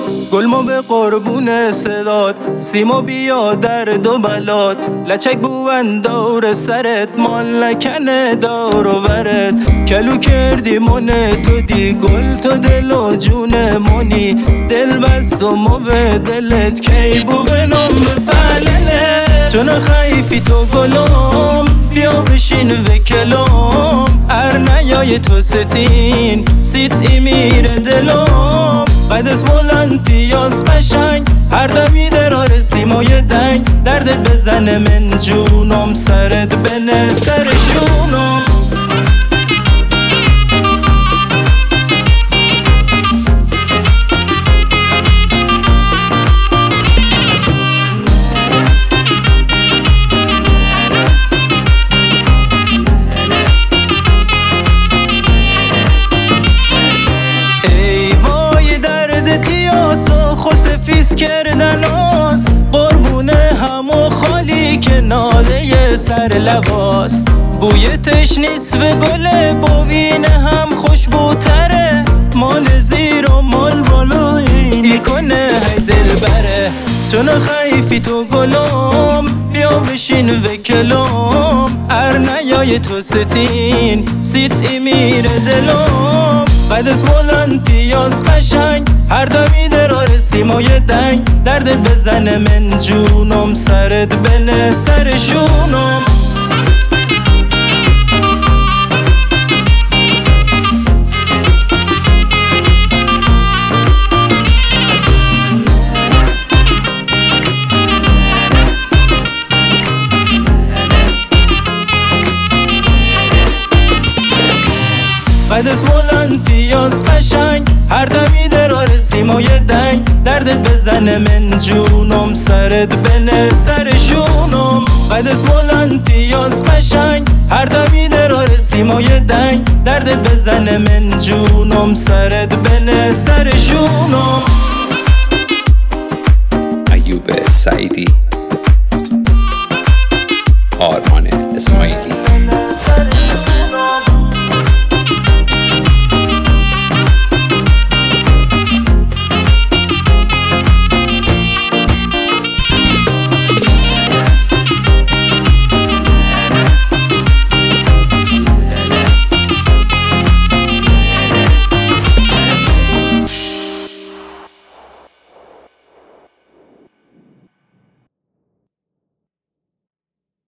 گلما به قربون صدات، سیما بیا درد و بلات، لچک بوون دور سرت، مال نکنه دور و برت. کلو کردی من تو دی گل تو دل و جون منی، دل بست و ما به دلت کی بو بنام به پلله. چون خیفی تو گلم بیا بشین و کلم، ار نیای تو ستین سید میره دلم. قد اسمولنتی یاز قشنگ هر دمی درار سیمای دنگ، دردت بزنه من جونم سرت بنه سر شونم. خسفیس کردن است قربونه همو خالی که ناله سر لباست. بوی تشنیس و گل بوین هم خوشبوتره، مال زیر و مال بالایی کنه هی دل بره. چون خیفی تو گلم بیا بشین و کلم، ار نیای تو ستین سید میره دلم. قد اسمولنتی یاز قشنگ هر دمی درار سیمای دنگ، دردت بزنه من جونم سرت بنه سر شونم. قد اسمولنتی یاز قشنگ هر دمی درار سیمای دنگ، دردت بزنه من جونم سرت بنه سر شونم. قد اسمولنتی یاز قشنگ هر دمی درار سیمای دنگ، دردت بزنه من جونم سرت بنه سر شونم. ایوب سعیدی، آرمان اسماعیلی.